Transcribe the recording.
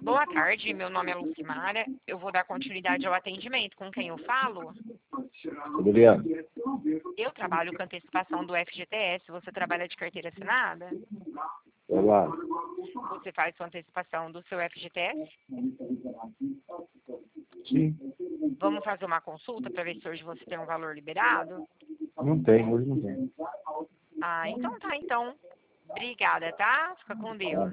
Boa tarde, meu nome é Lucimara. Eu vou dar continuidade ao atendimento. Com quem eu falo? Adriano, Eu trabalho com antecipação do FGTS. Você trabalha de carteira assinada? olá. Você faz sua antecipação do seu FGTS? Sim, Vamos fazer uma consulta para ver se hoje você tem um valor liberado? não tem, hoje não tem. Ah, então tá, então. Obrigada, tá? Fica com Deus.